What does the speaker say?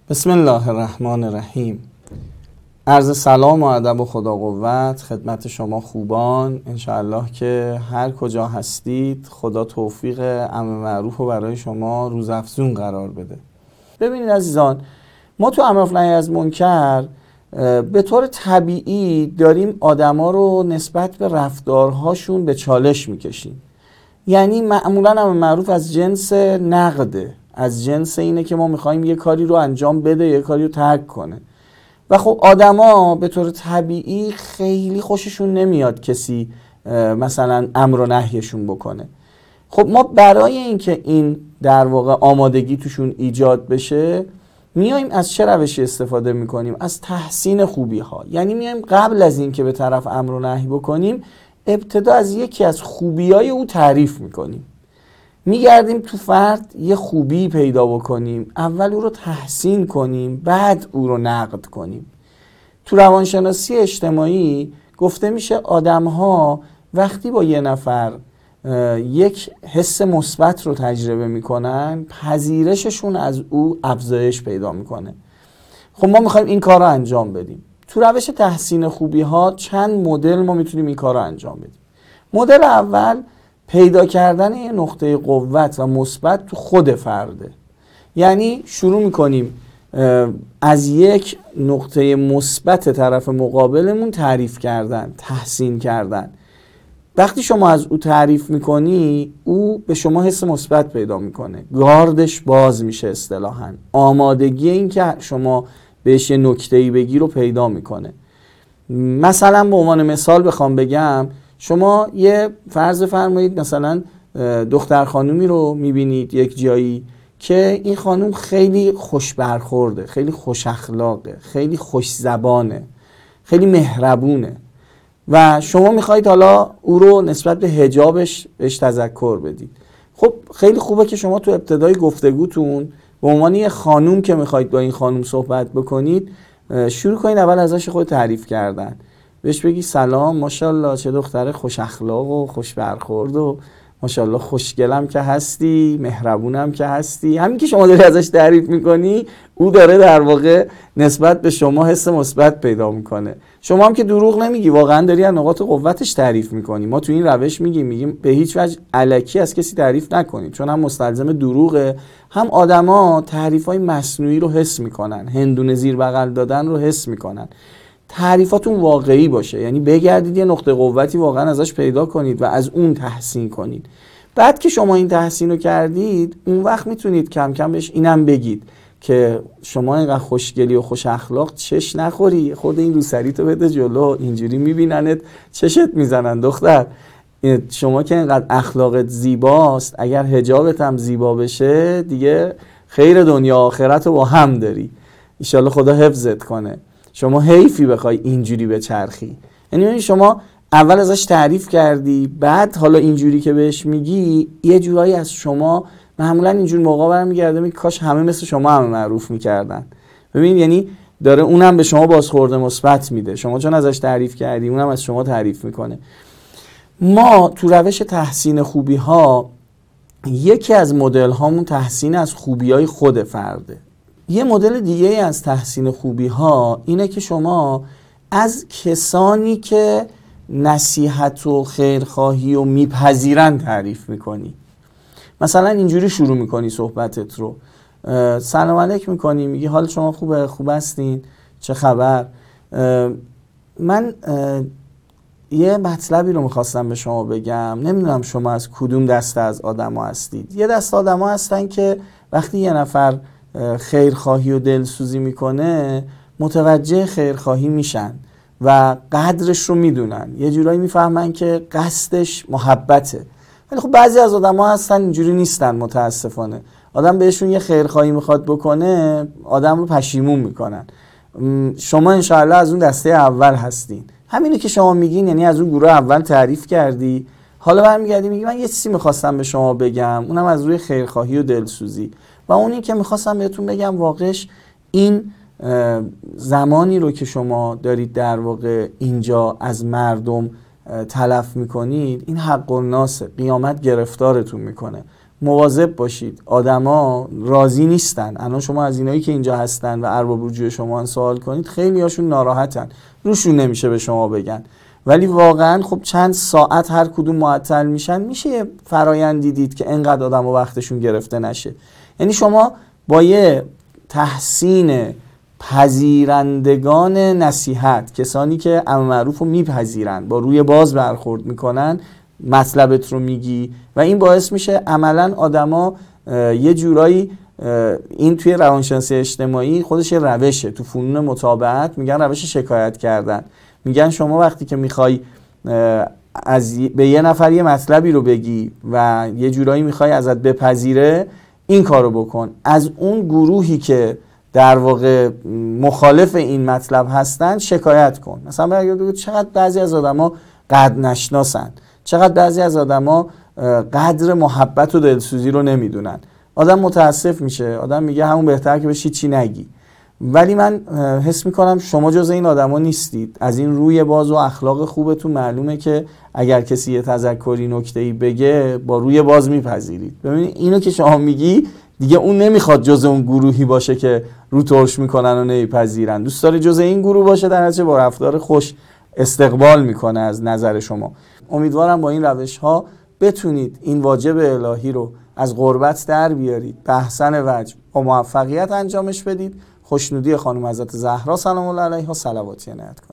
بسم الله الرحمن الرحیم. عرض سلام و ادب و خدا قوت خدمت شما خوبان. انشاءالله که هر کجا هستید خدا توفیق امر معروف رو برای شما روزافزون قرار بده. ببینید عزیزان، ما تو امر نهی از منکر به طور طبیعی داریم آدما رو نسبت به رفتارهاشون به چالش میکشیم. یعنی معمولا امر معروف از جنس نقده، از جنس اینه که ما میخوایم یه کاری رو انجام بده، یه کاری رو ترک کنه. و خب آدما به طور طبیعی خیلی خوششون نمیاد کسی مثلا امر و نهیشون بکنه. خب ما برای اینکه این در واقع آمادگی توشون ایجاد بشه میایم از چه روشی استفاده میکنیم؟ از تحسین خوبی ها. یعنی میایم قبل از اینکه به طرف امر و نهی بکنیم ابتدا از یکی از خوبیای او تعریف میکنیم. میگردیم تو فرد یه خوبی پیدا بکنیم، اول او رو تحسین کنیم، بعد او رو نقد کنیم. تو روانشناسی اجتماعی گفته میشه آدم‌ها وقتی با یه نفر یک حس مثبت رو تجربه میکنن، پذیرششون از او افزایش پیدا میکنه. خب ما میخوایم این کار رو انجام بدیم. تو روش تحسین خوبی ها چند مدل ما میتونیم این کار رو انجام بدیم. مدل اول پیدا کردن یه نقطه قوت و مثبت تو خود فرده. یعنی شروع میکنیم از یک نقطه مثبت طرف مقابلمون تعریف کردن، تحسین کردن. وقتی شما از او تعریف میکنی او به شما حس مثبت پیدا میکنه، گاردش باز میشه، اصطلاحاً آمادگی این که شما بهش یه نکته‌ای بگی رو پیدا میکنه. مثلا به عنوان مثال بخوام بگم، شما یه فرض فرمایید مثلا دختر خانومی رو میبینید یک جایی که این خانوم خیلی خوش برخورده، خیلی خوش اخلاقه، خیلی خوش زبانه، خیلی مهربونه و شما میخواید حالا او رو نسبت به حجابش بهش تذکر بدید. خب خیلی خوبه که شما تو ابتدای گفتگوتون به عنوان یه خانوم که میخواید با این خانوم صحبت بکنید شروع کنید اول ازش خود تعریف کردن. بهش بگی سلام، ماشاءالله چه دختر خوش اخلاق و خوش برخورد و ماشاءالله خوشگلم که هستی، مهربونم که هستی. همین که شما داری ازش تعریف میکنی او داره در واقع نسبت به شما حس مثبت پیدا میکنه. شما هم که دروغ نمیگی، واقعا داری از نقاط قوتش تعریف میکنی. ما تو این روش میگیم به هیچ وجه الکی از کسی تعریف نکنید، چون هم مستلزم دروغه، هم آدما تعریفای مصنوعی رو حس میکنن، هندونه زیر بغل دادن رو حس میکنن. تعریفاتون واقعی باشه، یعنی بگردید یه نقطه قوتی واقعا ازش پیدا کنید و از اون تحسین کنید. بعد که شما این تحسین رو کردید اون وقت میتونید کم کم بهش اینم بگید که شما اینقدر خوشگلی و خوش اخلاق چش نخوری، خود این روسریتو بده جلو، اینجوری میبیننت چشت میزنن دختر. شما که اینقدر اخلاقت زیباست، اگر حجابت هم زیبا بشه دیگه خیر دنیا آخرت رو با هم داری، انشالله خدا حفظت کنه. شما حیفی بخوای اینجوری بچرخی. یعنی شما اول ازش تعریف کردی، بعد حالا اینجوری که بهش میگی یه جورایی از شما معمولا اینجور موقع برمیگرده میگه کاش همه مثل شما همه معروف میکردن. ببین یعنی داره اونم به شما بازخورد مثبت میده، شما چون ازش تعریف کردی اونم از شما تعریف میکنه. ما تو روش تحسین خوبی ها یکی از مدل هامون تحسین از خوبی های خود فرده. یه مدل دیگه از تحسین خوبی ها اینه که شما از کسانی که نصیحت و خیرخواهی و میپذیرن تعریف میکنی. مثلا اینجوری شروع میکنی صحبتت رو، سلام علیک میکنی، میگی حال شما خوبه؟ خوب هستین؟ چه خبر؟ من یه مطلبی رو میخواستم به شما بگم، نمیدونم شما از کدوم دسته از آدم ها هستید. یه دسته آدم ها هستن که وقتی یه نفر خیرخواهی و دلسوزی میکنه متوجه خیرخواهی میشن و قدرش رو میدونن، یه جورایی میفهمن که قصدش محبته. ولی خب بعضی از آدم ها هستن اینجوری نیستن، متاسفانه آدم بهشون یه خیرخواهی میخواد بکنه آدم رو پشیمون میکنن. شما انشاءالله از اون دسته اول هستین. همینه که شما میگین، یعنی از اون گروه اول تعریف کردی، حالا برمیگردی میگی من یه چیزی میخواستم به شما بگم، اونم از روی خیرخواهی و دلسوزی. و اونی که میخواستم بهتون بگم واقعش این زمانی رو که شما دارید در واقع اینجا از مردم تلف میکنید این حق الناسه، قیامت گرفتارتون میکنه. مواظب باشید. آدما راضی نیستن. الان شما از اینایی که اینجا هستن و ارباب رجوع شما سوال کنید، خیلی هاشون ناراحتن، روشون نمیشه به شما بگن، ولی واقعا خب چند ساعت هر کدوم معطل میشن، میشه فرایندی دید که انقدر آدم و وقتشون گرفته نشه. یعنی شما با یه تحسین پذیرندگان نصیحت، کسانی که امر معروف رو میپذیرن، با روی باز برخورد میکنن، مطلبت رو میگی و این باعث میشه عملا آدما یه جورایی، این توی روانشناسی اجتماعی خودش یه روشه، تو فنون متابعت میگن روش شکایت کردن. میگن شما وقتی که میخوای به یه نفر یه مطلبی رو بگی و یه جورایی میخوای ازت بپذیره، این کارو بکن، از اون گروهی که در واقع مخالف این مطلب هستن شکایت کن. مثلا بگو چقدر بعضی از آدما قدر نشناسن، چقدر بعضی از آدما قدر محبت و دلسوزی رو نمیدونن. آدم متاسف میشه، آدم میگه همون بهتر که بشی چی نگی. ولی من حس میکنم شما جز این آدما نیستید. از این روی باز و اخلاق خوبتون معلومه که اگر کسی یه تذکری نکته‌ای بگه با روی باز میپذیرید. ببینید اینو که شما میگی دیگه اون نمیخواد جز اون گروهی باشه که رو ترش میکنن و نمیپذیرن، دوست داره جز این گروه باشه، در نتیجه با رفتار خوش استقبال میکنه از نظر شما. امیدوارم با این روش ها بتونید این واجب الهی رو از غربت در بیارید، به احسن وجه با موفقیت انجامش بدید. خوشنودی خانم حضرت زهرا سلام الله علیها صلوات عنایت کنید.